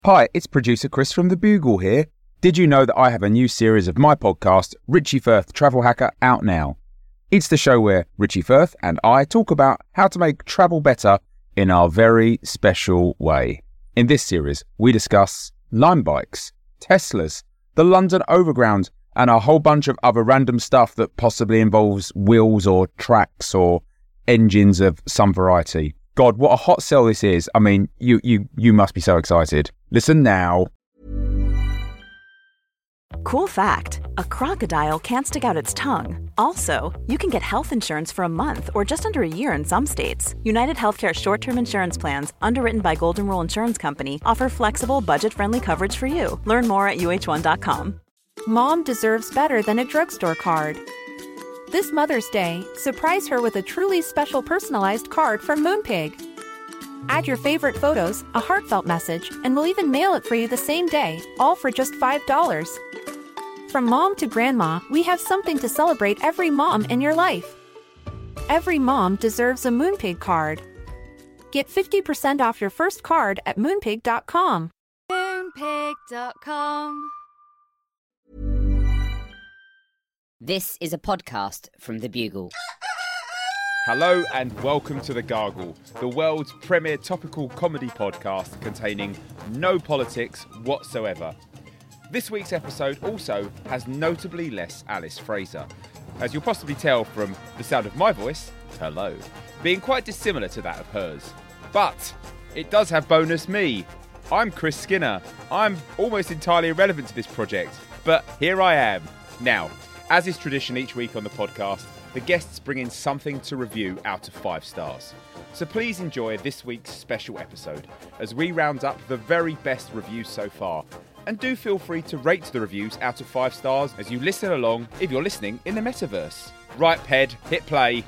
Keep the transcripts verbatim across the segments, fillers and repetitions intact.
Hi, it's producer Chris from The Bugle here. Did you know that I have a new series of my podcast, Richie Firth Travel Hacker, out now? It's the show where Richie Firth and I talk about how to make travel better in our very special way. In this series, we discuss Lime bikes, Teslas, the London Overground, and a whole bunch of other random stuff that possibly involves wheels or tracks or engines of some variety. God, what a hot sell this is. I mean, you you you must be so excited. Listen now. Cool fact, a crocodile can't stick out its tongue. Also, you can get health insurance for a month or just under a year in some states. United Healthcare short-term insurance plans, underwritten by Golden Rule Insurance Company, offer flexible, budget-friendly coverage for you. Learn more at U H one dot com. Mom deserves better than a drugstore card. This Mother's Day, surprise her with a truly special personalized card from Moonpig. Add your favorite photos, a heartfelt message, and we'll even mail it for you the same day, all for just five dollars. From mom to grandma, we have something to celebrate every mom in your life. Every mom deserves a Moonpig card. Get fifty percent off your first card at moonpig dot com. moonpig dot com. This is a podcast from The Bugle. Hello and welcome to The Gargle, the world's premier topical comedy podcast containing no politics whatsoever. This week's episode also has notably less Alice Fraser, as you'll possibly tell from the sound of my voice, hello, being quite dissimilar to that of hers. But it does have bonus me. I'm Chris Skinner. I'm almost entirely irrelevant to this project, but here I am. Now, as is tradition each week on the podcast, the guests bring in something to review out of five stars. So please enjoy this week's special episode as we round up the very best reviews so far. And do feel free to rate the reviews out of five stars as you listen along if you're listening in the metaverse. Right, Ped, hit play.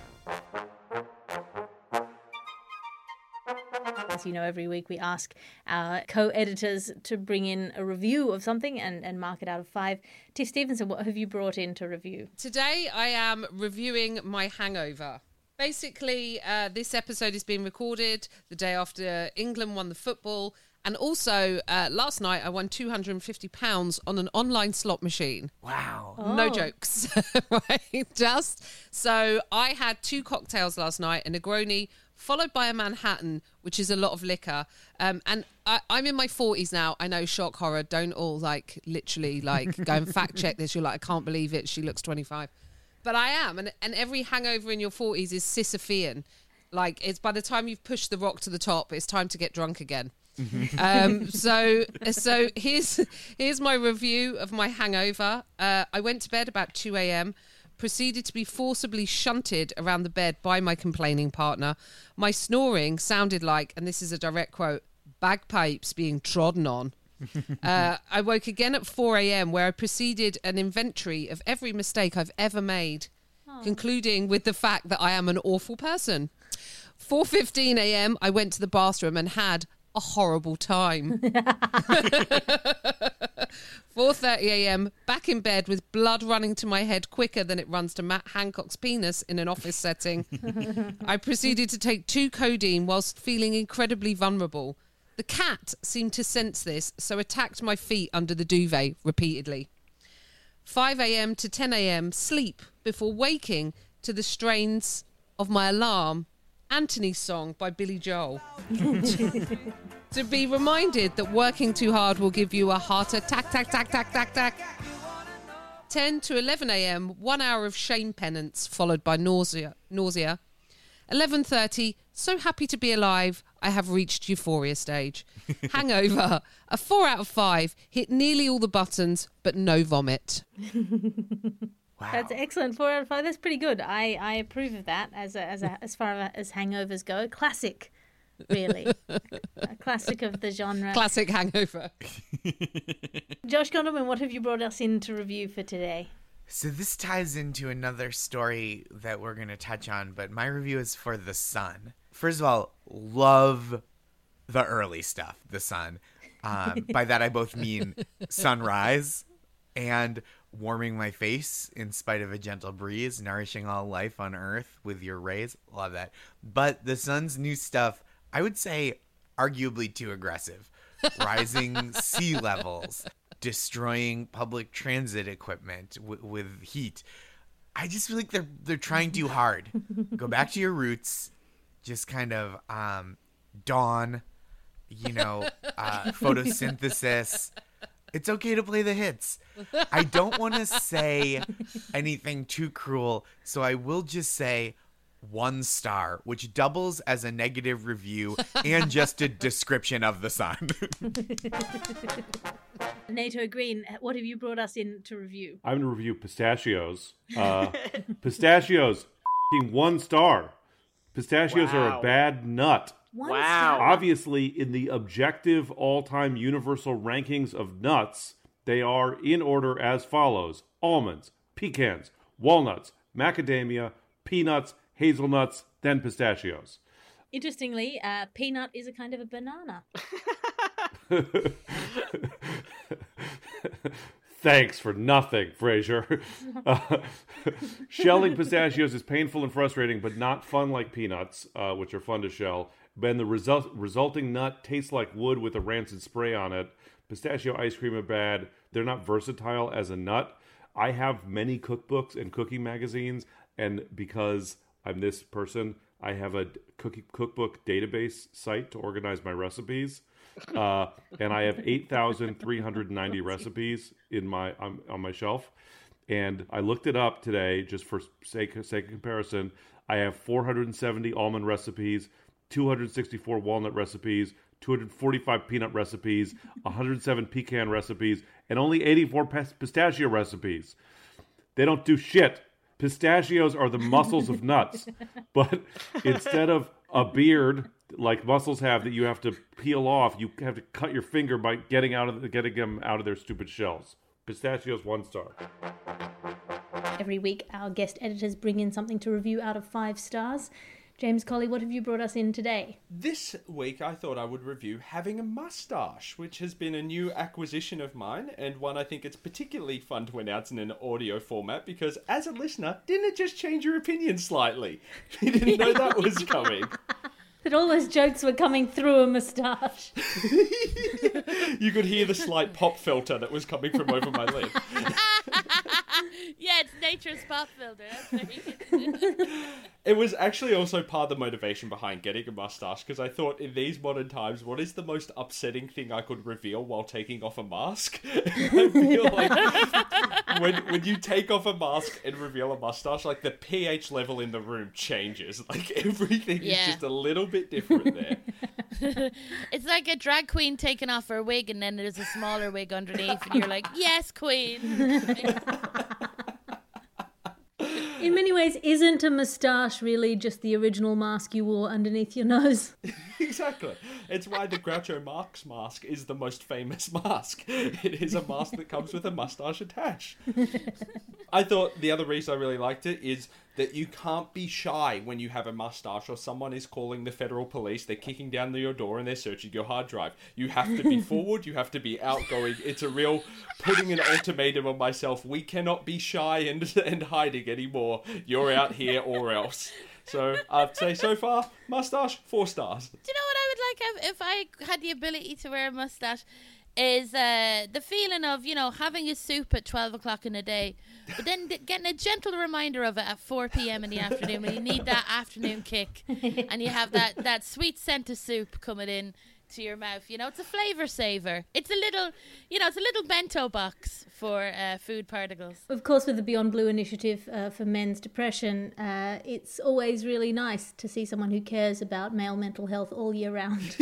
As you know, every week we ask our co-editors to bring in a review of something and, and mark it out of five. Tiff Stevenson, what have you brought in to review? Today I am reviewing My Hangover. Basically, uh, this episode is being recorded the day after England won the football. And also, uh, last night I won two hundred fifty pounds on an online slot machine. Wow. Oh. No jokes. Right? Just so I had two cocktails last night, a Negroni, followed by a Manhattan, which is a lot of liquor. Um, and I, I'm in my forties now. I know, shock horror. Don't all like literally like go and fact check this. You're like, I can't believe it. She looks twenty-five. But I am. And, and every hangover in your forties is Sisyphean. Like, it's by the time you've pushed the rock to the top, it's time to get drunk again. um, so so here's here's my review of My Hangover. Uh, I went to bed about two a.m., proceeded to be forcibly shunted around the bed by my complaining partner. My snoring sounded like, and this is a direct quote, bagpipes being trodden on. uh, I woke again at four a.m. where I proceeded an inventory of every mistake I've ever made, oh. concluding with the fact that I am an awful person. four fifteen a.m. I went to the bathroom and had a horrible time. four thirty a.m. back in bed with blood running to my head quicker than it runs to Matt Hancock's penis in an office setting. I proceeded to take two codeine whilst feeling incredibly vulnerable. The cat seemed to sense this, so attacked my feet under the duvet repeatedly. five a.m. to ten a.m. sleep before waking to the strains of my alarm, Anthony's Song by Billy Joel. To be reminded that working too hard will give you a heart attack, tack, tack, tack, tack, tack. ten to eleven a.m, one hour of shame penance, followed by nausea. nausea. eleven thirty, so happy to be alive, I have reached euphoria stage. Hangover, a four out of five, hit nearly all the buttons, but no vomit. Wow. That's excellent. Four out of five. That's pretty good. I, I approve of that as a, as a, as far as hangovers go. Classic, really. A classic of the genre. Classic hangover. Josh Gondelman, what have you brought us in to review for today? So this ties into another story that we're going to touch on, but my review is for The Sun. First of all, love the early stuff, The Sun. Um, by that I both mean sunrise and warming my face in spite of a gentle breeze, nourishing all life on earth with your rays. Love that. But The Sun's new stuff, I would say arguably too aggressive. rising sea levels, destroying public transit equipment w- with heat. I just feel like they're they're trying too hard. Go back to your roots. Just kind of um, dawn, you know, uh, photosynthesis. It's okay to play the hits. I don't want to say anything too cruel, so I will just say one star, which doubles as a negative review and just a description of the sun. NATO Green, what have you brought us in to review? I'm going to review pistachios. Uh, pistachios, f***ing one star. Pistachios Wow. are a bad nut. One Wow. star? Obviously, in the objective all-time universal rankings of nuts, they are in order as follows. Almonds, pecans, walnuts, macadamia, peanuts, hazelnuts, then pistachios. Interestingly, uh, peanut is a kind of a banana. Thanks for nothing, Fraser. Uh, shelling pistachios is painful and frustrating, but not fun like peanuts, uh, which are fun to shell. Then the result, resulting nut tastes like wood with a rancid spray on it. Pistachio ice cream are bad. They're not versatile as a nut. I have many cookbooks and cooking magazines, and because I'm this person, I have a cookie cookbook database site to organize my recipes. Uh, and I have eight thousand three hundred ninety recipes in my on, on my shelf. And I looked it up today just for sake, sake of comparison. I have four hundred seventy almond recipes, two hundred sixty-four walnut recipes, two hundred forty-five peanut recipes, one hundred seven pecan recipes, and only eighty-four pistachio recipes. They don't do shit. Pistachios are the muscles of nuts. But instead of a beard like mussels have that you have to peel off, you have to cut your finger by getting out of the, getting them out of their stupid shells. Pistachios, one star. Every week, our guest editors bring in something to review out of five stars. James Colley, what have you brought us in today? This week I thought I would review Having a Mustache, which has been a new acquisition of mine, and one I think it's particularly fun to announce in an audio format, because as a listener, didn't it just change your opinion slightly? You didn't know that was coming. That all those jokes were coming through a moustache. You could hear the slight pop filter that was coming from over my lid. Yeah, it's nature's pop filter. That's very good. It was actually also part of the motivation behind getting a mustache, because I thought in these modern times, what is the most upsetting thing I could reveal while taking off a mask? I feel like when, when you take off a mask and reveal a mustache, like the pH level in the room changes. Like everything Yeah. is just a little bit different there. It's like a drag queen taking off her wig and then there's a smaller wig underneath and you're like, yes, queen. In many ways, isn't a moustache really just the original mask you wore underneath your nose? Exactly. It's why the Groucho Marx mask is the most famous mask. It is a mask that comes with a mustache attached. I thought the other reason I really liked it is that you can't be shy when you have a mustache or someone is calling the federal police, they're kicking down your door and they're searching your hard drive. You have to be forward, you have to be outgoing. It's a real putting an ultimatum on myself. We cannot be shy and, and hiding anymore. You're out here or else. So I'd say so far, mustache, four stars. Do you know what I would like if, if I had the ability to wear a mustache? Is uh, the feeling of, you know, having a soup at twelve o'clock in the day, but then d- getting a gentle reminder of it at four p.m. in the afternoon when you need that afternoon kick and you have that, that sweet scent of soup coming in to your mouth. You know, it's a flavour saver. It's a little, you know, it's a little bento box for uh, food particles. Of course, with the Beyond Blue initiative uh, for men's depression, uh, it's always really nice to see someone who cares about male mental health all year round.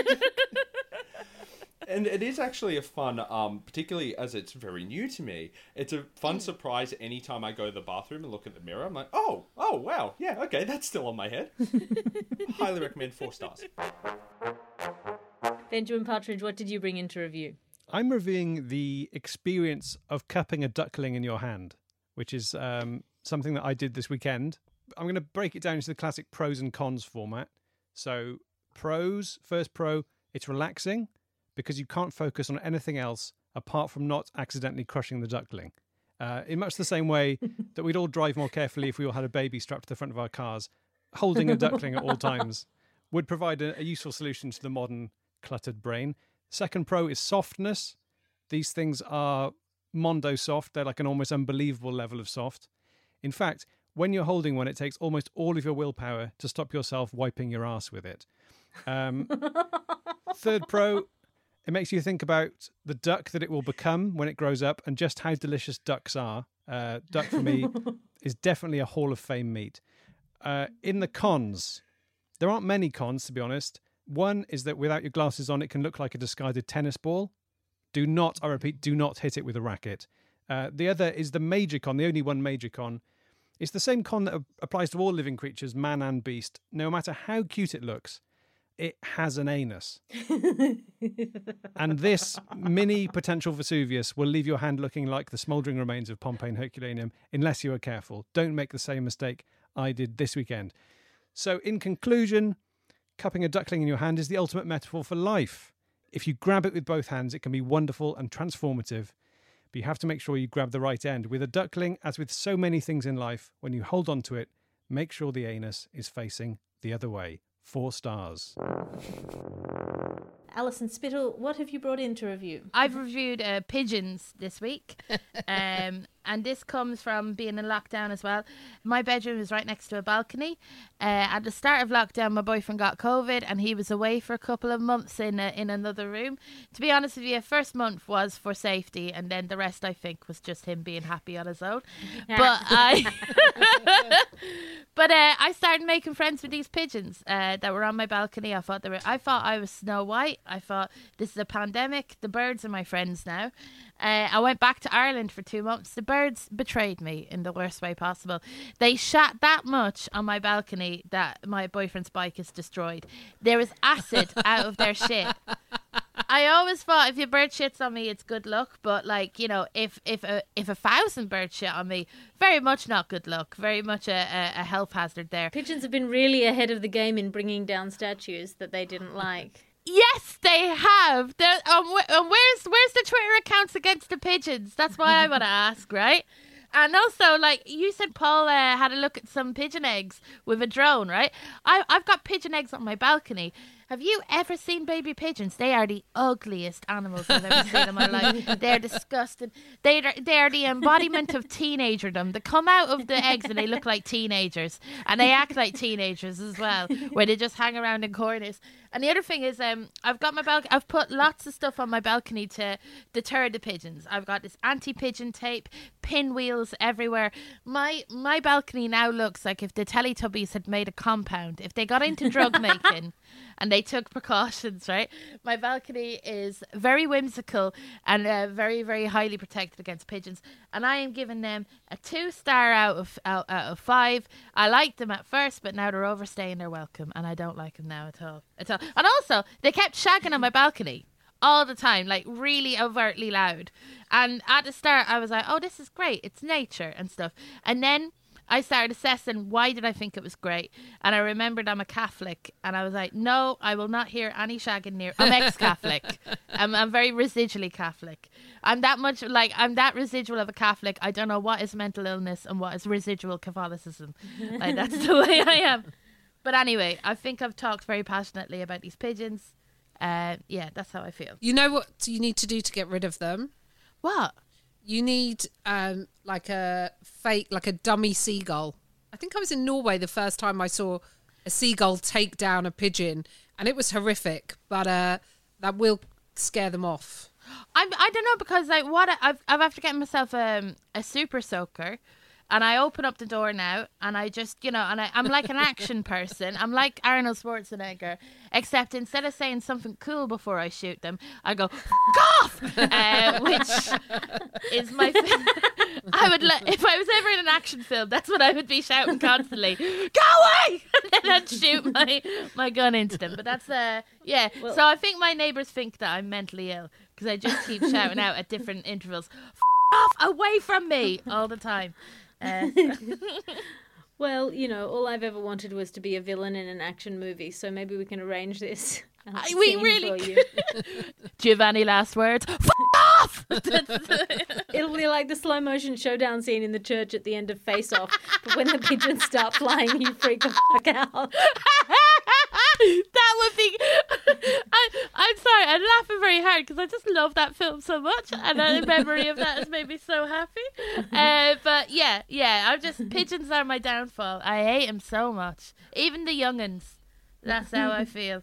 And it is actually a fun, um, particularly as it's very new to me, it's a fun surprise anytime I go to the bathroom and look at the mirror. I'm like, oh, oh, wow, yeah, okay, that's still on my head. Highly recommend, four stars. Benjamin Partridge, what did you bring in to review? I'm reviewing the experience of cupping a duckling in your hand, which is um, something that I did this weekend. I'm going to break it down into the classic pros and cons format. So pros, first pro, it's relaxing, because you can't focus on anything else apart from not accidentally crushing the duckling. Uh, in much the same way that we'd all drive more carefully if we all had a baby strapped to the front of our cars, holding a duckling at all times would provide a, a useful solution to the modern cluttered brain. Second pro is softness. These things are mondo soft. They're like an almost unbelievable level of soft. In fact, when you're holding one, it takes almost all of your willpower to stop yourself wiping your ass with it. Um, third pro, it makes you think about the duck that it will become when it grows up and just how delicious ducks are. Uh, duck for me is definitely a Hall of Fame meat. Uh, in the cons, there aren't many cons, to be honest. One is that without your glasses on, it can look like a discarded tennis ball. Do not, I repeat, do not hit it with a racket. Uh, the other is the major con, the only one major con. It's the same con that applies to all living creatures, man and beast. No matter how cute it looks, it has an anus. And this mini potential Vesuvius will leave your hand looking like the smouldering remains of Pompeii and Herculaneum unless you are careful. Don't make the same mistake I did this weekend. So in conclusion, cupping a duckling in your hand is the ultimate metaphor for life. If you grab it with both hands, it can be wonderful and transformative. But you have to make sure you grab the right end. With a duckling, as with so many things in life, when you hold on to it, make sure the anus is facing the other way. Four stars. Alison Spittle, what have you brought in to review? I've reviewed uh, pigeons this week. um, and this comes from being in lockdown as well. My bedroom is right next to a balcony. Uh, at the start of lockdown, my boyfriend got COVID and he was away for a couple of months in a, in another room. To be honest with you, first month was for safety, and then the rest, I think, was just him being happy on his own. Yeah. But I, but uh, I started making friends with these pigeons uh, that were on my balcony. I thought they were. I thought I was Snow White. I thought, this is a pandemic. The birds are my friends now. Uh, I went back to Ireland for two months. The birds betrayed me in the worst way possible. They shat that much on my balcony that my boyfriend's bike is destroyed. There was acid out of their shit. I always thought if your bird shits on me, it's good luck. But like, you know, if if a if a thousand birds shit on me, very much not good luck. Very much a, a, a health hazard there. Pigeons have been really ahead of the game in bringing down statues that they didn't like. Yes, they have. Um, wh- um, where's where's the Twitter accounts against the pigeons? That's why I want to ask, right? And also, like you said, Paul uh, had a look at some pigeon eggs with a drone, right? I, I've got pigeon eggs on my balcony. Have you ever seen baby pigeons? They are the ugliest animals I've ever seen in my life. They're disgusting. They are, they are the embodiment of teenagerdom. They come out of the eggs and they look like teenagers. And they act like teenagers as well, where they just hang around in corners. And the other thing is, um, I've got my balcony. I've put lots of stuff on my balcony to deter the pigeons. I've got this anti-pigeon tape, pinwheels everywhere. My my balcony now looks like if the Teletubbies had made a compound. If they got into drug making and they took precautions, right? My balcony is very whimsical and uh, very, very highly protected against pigeons. And I am giving them a two star out of out, out of five. I liked them at first, but now they're overstaying their welcome, and I don't like them now at all. At all. And also, they kept shagging on my balcony all the time, like really overtly loud. And at the start, I was like, oh, this is great. It's nature and stuff. And then I started assessing why did I think it was great. And I remembered I'm a Catholic. And I was like, no, I will not hear any shagging near. I'm ex-Catholic. I'm, I'm very residually Catholic. I'm that much, like, I'm that residual of a Catholic. I don't know what is mental illness and what is residual Catholicism. Like, that's the way I am. But anyway, I think I've talked very passionately about these pigeons. Uh, yeah, that's how I feel. You know what you need to do to get rid of them? What? You need um, like a fake, like a dummy seagull. I think I was in Norway the first time I saw a seagull take down a pigeon, and it was horrific, but uh, that will scare them off. I'm, I don't know, because like what I, I've, I've after getting myself um, a super soaker. And I open up the door now, and I just, you know, and I, I'm like an action person. I'm like Arnold Schwarzenegger, except instead of saying something cool before I shoot them, I go, F*** off! Uh, which is my... I would let, if I was ever in an action film, that's what I would be shouting constantly. Go away! And then I'd shoot my, my gun into them. But that's, uh, yeah. Well, so I think my neighbours think that I'm mentally ill, because I just keep shouting out at different intervals, F*** off! Away from me! All the time. Uh, well, you know, all I've ever wanted was to be a villain in an action movie, so maybe we can arrange this. I, we really for you. Giovanni, last words. F*** off! It'll be like the slow motion showdown scene in the church at the end of Face Off, but when the pigeons start flying, you freak the fuck out. That would be... I, I'm sorry, I'm laughing very hard because I just love that film so much, and the memory of that has made me so happy. Uh, but yeah, yeah, I'm just pigeons are my downfall. I hate them so much, even the young'uns. That's how I feel.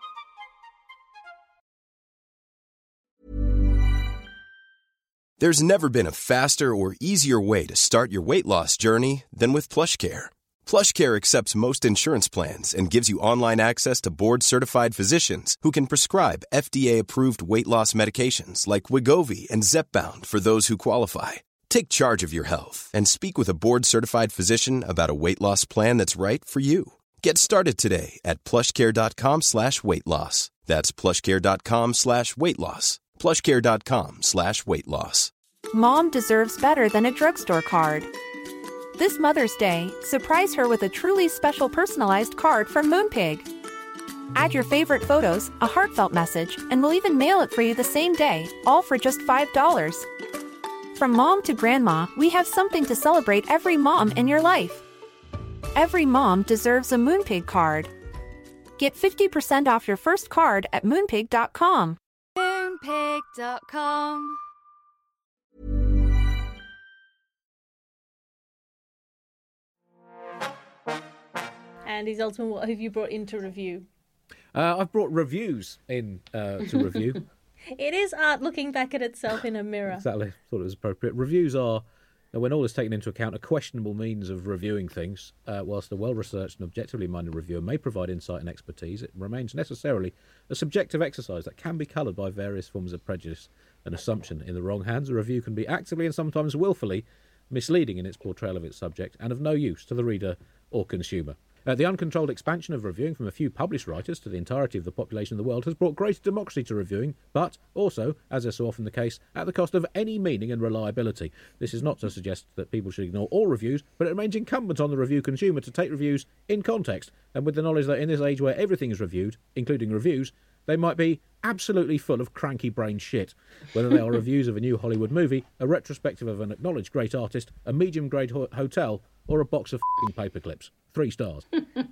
There's never been a faster or easier way to start your weight loss journey than with PlushCare. PlushCare accepts most insurance plans and gives you online access to board-certified physicians who can prescribe F D A-approved weight loss medications like Wegovy and Zepbound for those who qualify. Take charge of your health and speak with a board-certified physician about a weight loss plan that's right for you. Get started today at plushcare.com slash weight loss. That's plushcare.com slash weight loss. plushcare.com slash weight loss. Mom deserves better than a drugstore card. This Mother's Day, surprise her with a truly special personalized card from Moonpig. Add your favorite photos, a heartfelt message, and we'll even mail it for you the same day, all for just five dollars. From mom to grandma, we have something to celebrate every mom in your life. Every mom deserves a Moonpig card. Get fifty percent off your first card at moonpig dot com. Moonpig dot com. Andy Zoltzman, what have you brought in to review? Uh, I've brought reviews in uh, to review. It is art looking back at itself in a mirror. Exactly. Thought it was appropriate. Reviews are, when all is taken into account, a questionable means of reviewing things. Uh, whilst a well-researched and objectively minded reviewer may provide insight and expertise, it remains necessarily a subjective exercise that can be coloured by various forms of prejudice and assumption. In the wrong hands, a review can be actively and sometimes willfully misleading in its portrayal of its subject and of no use to the reader or consumer. Uh, the uncontrolled expansion of reviewing from a few published writers to the entirety of the population of the world has brought greater democracy to reviewing, but also, as is so often the case, at the cost of any meaning and reliability. This is not to suggest that people should ignore all reviews, but it remains incumbent on the review consumer to take reviews in context, and with the knowledge that in this age where everything is reviewed, including reviews, they might be absolutely full of cranky brain shit. Whether they are reviews of a new Hollywood movie, a retrospective of an acknowledged great artist, a medium-grade ho- hotel, or a box of f***ing paperclips. Three stars.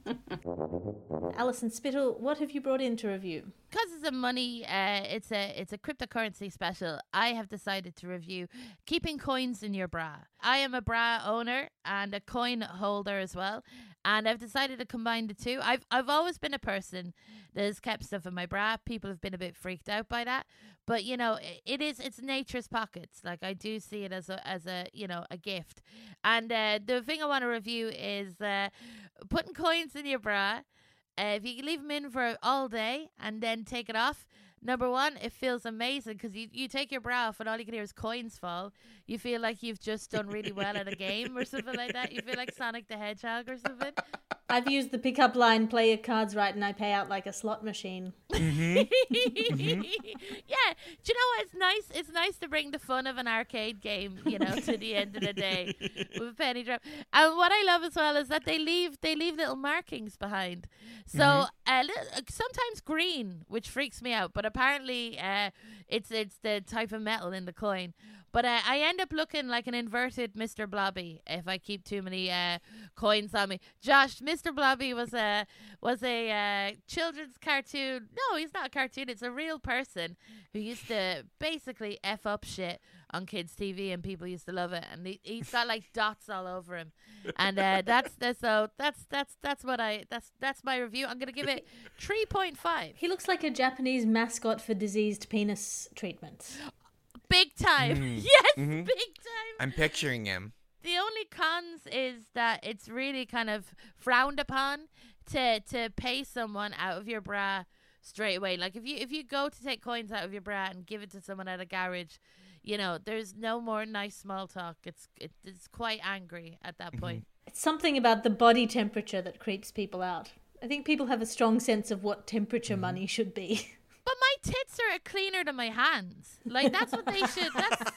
Alison Spittle, what have you brought in to review? Because it's a money, uh, it's a it's a cryptocurrency special. I have decided to review keeping coins in your bra. I am a bra owner and a coin holder as well, and I've decided to combine the two. I've I've always been a person that has kept stuff in my bra. People have been a bit freaked out by that, but you know, it, it is it's nature's pockets. Like I do see it as a as a you know a gift. And uh, the thing I want to review is uh, putting coins in your bra. Uh, if you can leave them in for all day and then take it off, number one, it feels amazing because you, you take your bra off and all you can hear is coins fall. You feel like you've just done really well at a game or something like that. You feel like Sonic the Hedgehog or something. I've used the pickup line, play your cards right and I pay out like a slot machine. Mm-hmm. mm-hmm. Yeah. Do you know what? It's nice. It's nice to bring the fun of an arcade game, you know, to the end of the day with a penny drop. And what I love as well is that they leave they leave little markings behind. So mm-hmm. uh, li- sometimes green, which freaks me out, but apparently uh, it's it's the type of metal in the coin. But uh, I end up looking like an inverted Mister Blobby if I keep too many uh, coins on me. Josh, Mister Blobby was a was a uh, children's cartoon. No, he's not a cartoon. It's a real person who used to basically F up shit on kids' T V, and people used to love it. And he, he's got like dots all over him. And uh, that's that's so that's that's that's what I that's that's my review. I'm gonna give it three point five. He looks like a Japanese mascot for diseased penis treatment. Big time. Mm. Yes, Mm-hmm. big time. I'm picturing him. The only cons is that it's really kind of frowned upon to to pay someone out of your bra straight away. Like if you if you go to take coins out of your bra and give it to someone at a garage, you know, there's no more nice small talk. It's it, it's quite angry at that point. Mm-hmm. It's something about the body temperature that creeps people out. I think people have a strong sense of what temperature mm-hmm. money should be. But my tits are cleaner than my hands. Like, that's what they should... That's...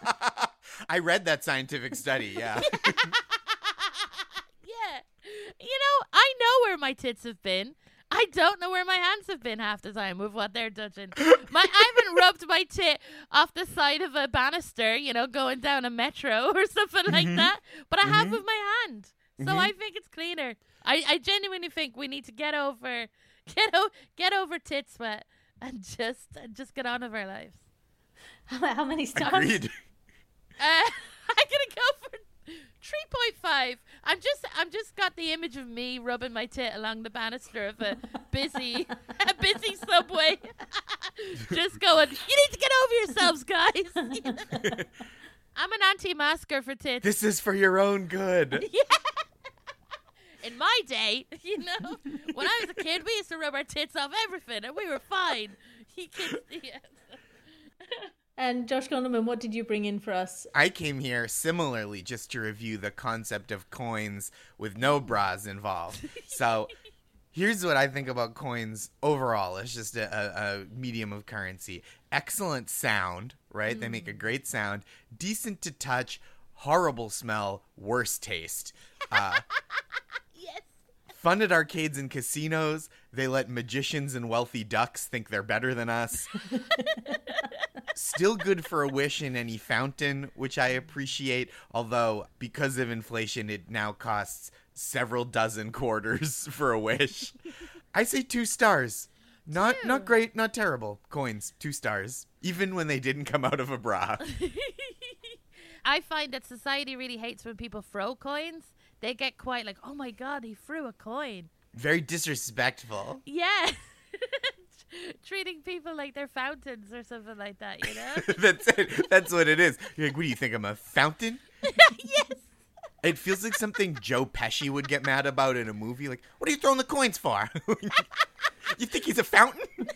I read that scientific study, yeah. Yeah. You know, I know where my tits have been. I don't know where my hands have been half the time with what they're touching. My, I haven't rubbed my tit off the side of a banister, you know, going down a metro or something mm-hmm. like that. But I mm-hmm. have with my hand. So mm-hmm. I think it's cleaner. I, I genuinely think we need to get over... Get, o- get over tit sweat. and just and just get on with our lives. How many stars? Agreed. Uh, I'm gonna go for three point five. I'm just I'm just got the image of me rubbing my tit along the banister of a busy a busy subway. Just going, you need to get over yourselves, guys. I'm an anti-masker for tits. This is for your own good. Yeah. In my day, you know, when I was a kid, we used to rub our tits off everything, and we were fine. You kids, yeah. And Josh Gondelman, what did you bring in for us? I came here similarly just to review the concept of coins with no bras involved. So here's what I think about coins overall. It's just a, a, a medium of currency. Excellent sound, right? Mm. They make a great sound. Decent to touch. Horrible smell. Worst taste. Uh, yes. Fun at arcades and casinos. They let magicians and wealthy ducks think they're better than us. Still good for a wish in any fountain, which I appreciate. Although, because of inflation, it now costs several dozen quarters for a wish. I say two stars. Not two. not great, not terrible. Coins, two stars. Even when they didn't come out of a bra. I find that society really hates when people throw coins. They get quite like, oh my God, he threw a coin. Very disrespectful. Yeah. Treating people like they're fountains or something like that, you know? That's it. That's what it is. You're like, what do you think, I'm a fountain? Yes. It feels like something Joe Pesci would get mad about in a movie. Like, what are you throwing the coins for? You think he's a fountain? Make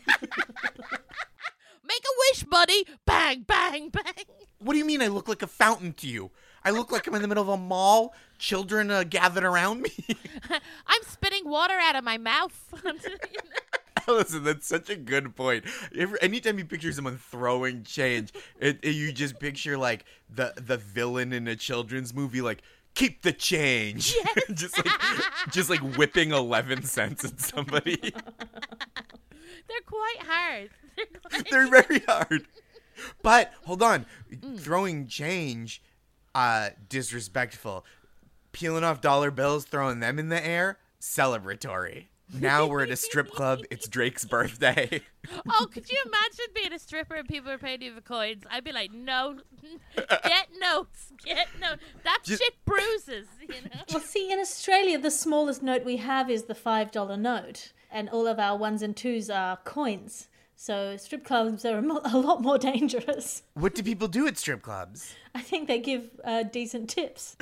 a wish, buddy. Bang, bang, bang. What do you mean I look like a fountain to you? I look like I'm in the middle of a mall, children uh, gathered around me. I'm spitting water out of my mouth. Listen, that's such a good point. If, anytime you picture someone throwing change, it, it, you just picture like the the villain in a children's movie, like, keep the change. Yes. just like just like whipping eleven cents at somebody. They're quite hard. They're, quite They're very hard. But hold on, mm. throwing change, uh, disrespectful. Peeling off dollar bills, throwing them in the air, celebratory. Now we're at a strip club. It's Drake's birthday. Oh, could you imagine being a stripper and people are paying you for coins? I'd be like, no, get notes, get notes. That Just, shit bruises, you know. Well, see, in Australia, the smallest note we have is the five dollar note, and all of our ones and twos are coins. So strip clubs are a, mo- a lot more dangerous. What do people do at strip clubs? I think they give uh, decent tips.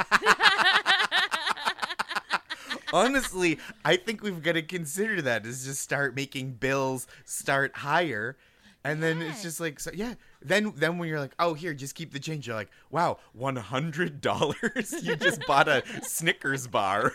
Honestly, I think we've got to consider that is just start making bills start higher. And then yeah. it's just like, so, yeah. Then then when you're like, oh, here, just keep the change. You're like, wow, one hundred dollars? You just bought a Snickers bar.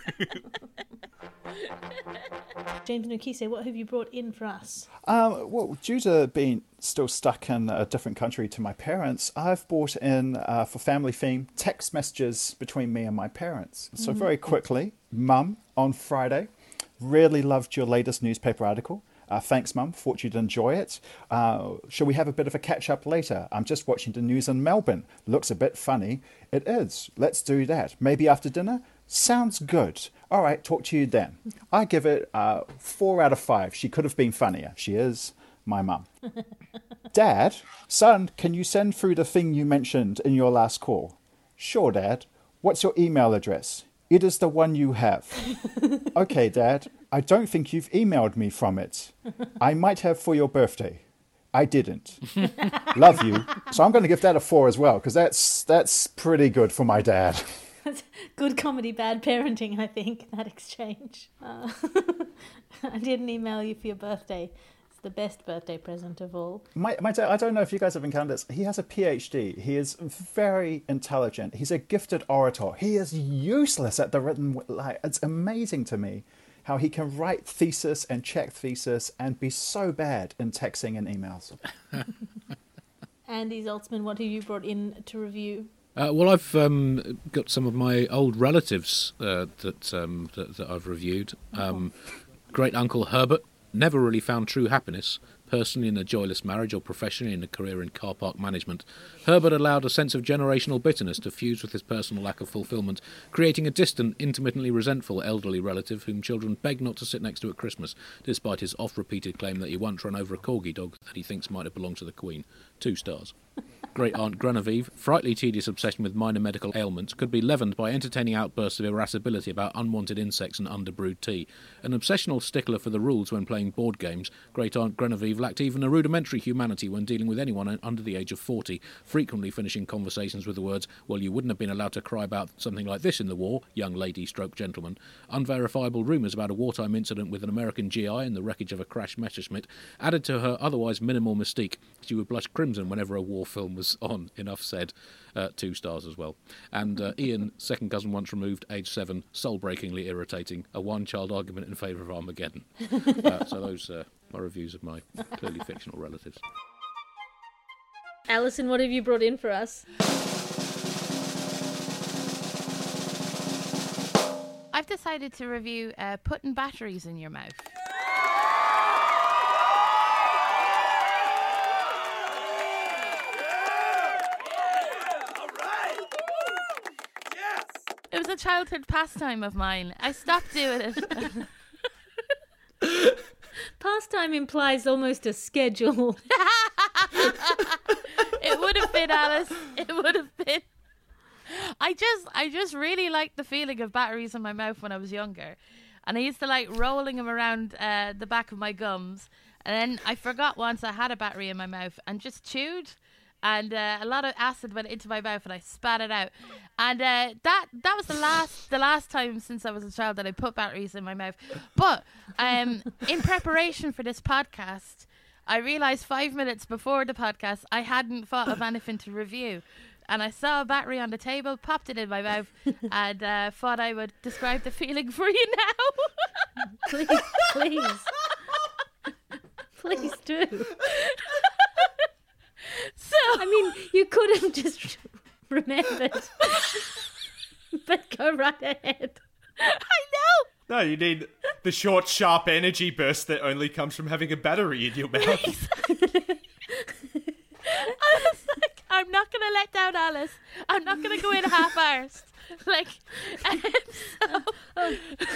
James Nukise, what have you brought in for us? Um, well, due to being still stuck in a different country to my parents, I've brought in, uh, for family theme, text messages between me and my parents. So very quickly, Mum, on Friday, really loved your latest newspaper article. Uh, thanks, Mum. Thought you'd enjoy it. Uh, shall we have a bit of a catch-up later? I'm just watching the news in Melbourne. Looks a bit funny. It is. Let's do that. Maybe after dinner? Sounds good. All right, talk to you then. I give it uh, four out of five. She could have been funnier. She is my mum. Dad, son, can you send through the thing you mentioned in your last call? Sure, Dad. What's your email address? It is the one you have. Okay, Dad. I don't think you've emailed me from it. I might have for your birthday. I didn't. Love you. So I'm going to give that a four as well, because that's that's pretty good for my dad. That's good comedy, bad parenting, I think, that exchange. Uh, I didn't email you for your birthday. It's the best birthday present of all. My, my dad, I don't know if you guys have encountered this. He has a P H D. He is very intelligent. He's a gifted orator. He is useless at the written... Like, it's amazing to me how he can write thesis and check thesis and be so bad in texting and emails. Andy Zaltzman, what have you brought in to review? Uh, well, I've um, got some of my old relatives uh, that, um, that that I've reviewed. Um, Great Uncle Herbert never really found true happiness, Personally in a joyless marriage or professionally in a career in car park management, Herbert allowed a sense of generational bitterness to fuse with his personal lack of fulfilment, creating a distant, intermittently resentful elderly relative whom children beg not to sit next to at Christmas, despite his oft-repeated claim that he once ran over a corgi dog that he thinks might have belonged to the Queen. Two stars. Great Aunt Genevieve, frightfully tedious obsession with minor medical ailments, could be leavened by entertaining outbursts of irascibility about unwanted insects and underbrewed tea. An obsessional stickler for the rules when playing board games, Great Aunt Genevieve lacked even a rudimentary humanity when dealing with anyone under the age of forty, frequently finishing conversations with the words, "Well, you wouldn't have been allowed to cry about something like this in the war, young lady stroke gentleman." Unverifiable rumours about a wartime incident with an American G I and the wreckage of a crashed Messerschmitt added to her otherwise minimal mystique. She would blush crimson whenever a war film was on, enough said. Uh, two stars as well. And uh, Ian, second cousin once removed, age seven, soul-breakingly irritating, a one-child argument in favour of Armageddon. Uh, so those are uh, my reviews of my clearly fictional relatives. Alison, what have you brought in for us? I've decided to review uh, putting batteries in your mouth. It was a childhood pastime of mine. I stopped doing it. Pastime implies almost a schedule. It would have been, Alice. It would have been. I just, I just really liked the feeling of batteries in my mouth when I was younger, and I used to like rolling them around uh, the back of my gums. And then I forgot once I had a battery in my mouth and just chewed. And uh, a lot of acid went into my mouth, and I spat it out. And uh, that that was the last the last time since I was a child that I put batteries in my mouth. But um, in preparation for this podcast, I realised five minutes before the podcast I hadn't thought of anything to review. And I saw a battery on the table, popped it in my mouth, and uh, thought I would describe the feeling for you now. Please, please. Please do. So, I mean, you could have just remembered, but go right ahead. I know. No, you need the short, sharp energy burst that only comes from having a battery in your mouth. I was like, I'm not going to let down Alice. I'm not going to go in half-arsed. Like, um, so, oh.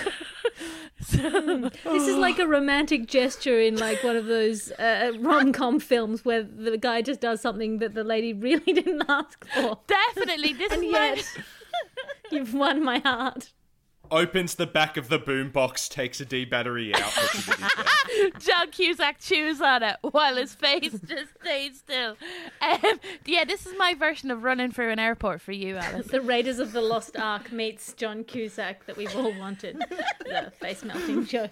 so this is like a romantic gesture in like one of those uh, rom-com films where the guy just does something that the lady really didn't ask for. Definitely, this and is yet my... you've won my heart. Opens the back of the boombox, takes a D battery out. John Cusack chews on it while his face just stays still. Um, yeah, this is my version of running through an airport for you, Alice. The Raiders of the Lost Ark meets John Cusack that we've all wanted. The face melting joke.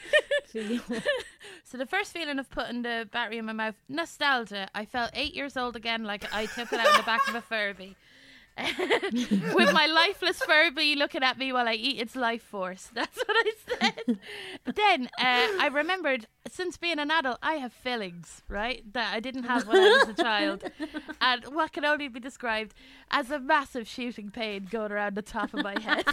So the first feeling of putting the battery in my mouth, nostalgia. I felt eight years old again, like I took it out in the back of a Furby. With my lifeless Furby looking at me while I eat its life force. That's what I said. Then uh, I remembered, since being an adult, I have fillings, right? That I didn't have when I was a child. And what can only be described as a massive shooting pain going around the top of my head.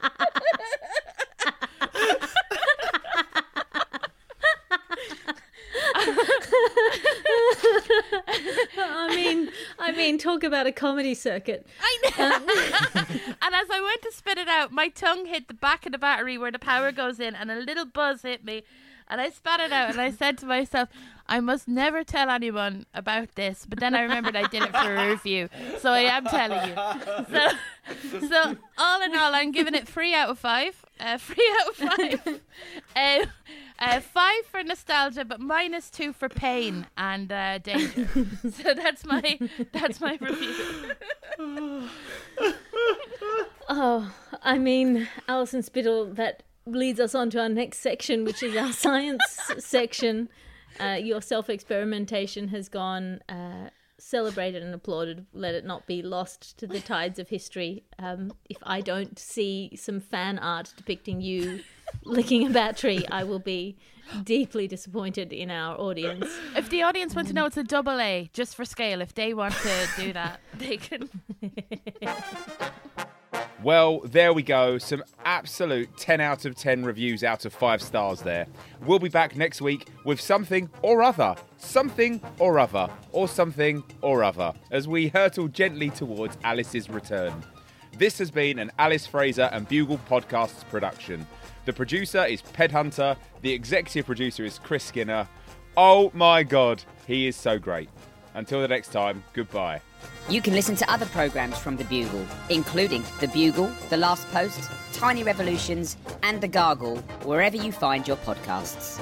I mean, I mean, talk about a comedy circuit. I know. And as I went to spit it out, my tongue hit the back of the battery where the power goes in, and a little buzz hit me. And I spat it out, and I said to myself, I must never tell anyone about this. But then I remembered I did it for a review, so I am telling you. So, so all in all, I'm giving it three out of five. Uh, three out of five. uh, uh, five for nostalgia, but minus two for pain and uh, danger. So that's my that's my review. Oh, I mean, Alison Spittle, that leads us on to our next section, which is our science section. Uh, your self-experimentation has gone uh, celebrated and applauded. Let it not be lost to the tides of history. Um, if I don't see some fan art depicting you licking a battery, I will be deeply disappointed in our audience. If the audience want to know it's a double A, just for scale, if they want to do that, they can... Well, there we go. Some absolute ten out of ten reviews out of five stars there. We'll be back next week with something or other. Something or other. Or something or other. As we hurtle gently towards Alice's return. This has been an Alice Fraser and Bugle Podcasts production. The producer is Ped Hunter. The executive producer is Chris Skinner. Oh my God, he is so great. Until the next time, goodbye. You can listen to other programmes from The Bugle, including The Bugle, The Last Post, Tiny Revolutions, and The Gargle, wherever you find your podcasts.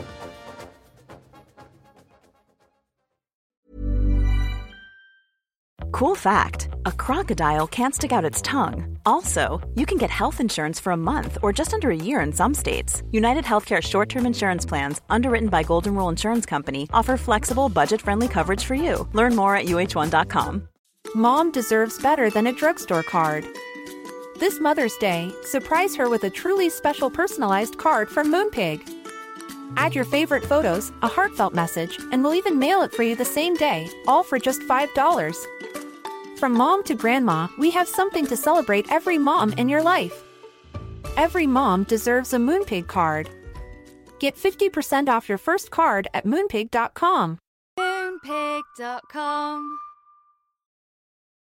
Cool fact, a crocodile can't stick out its tongue. Also, you can get health insurance for a month or just under a year in some states. United Healthcare short-term insurance plans, underwritten by Golden Rule Insurance Company, offer flexible, budget-friendly coverage for you. Learn more at U H one dot com. Mom deserves better than a drugstore card. This Mother's Day, surprise her with a truly special personalized card from Moonpig. Add your favorite photos, a heartfelt message, and we'll even mail it for you the same day, all for just five dollars. From mom to grandma, we have something to celebrate every mom in your life. Every mom deserves a Moonpig card. Get fifty percent off your first card at moonpig dot com. Moonpig dot com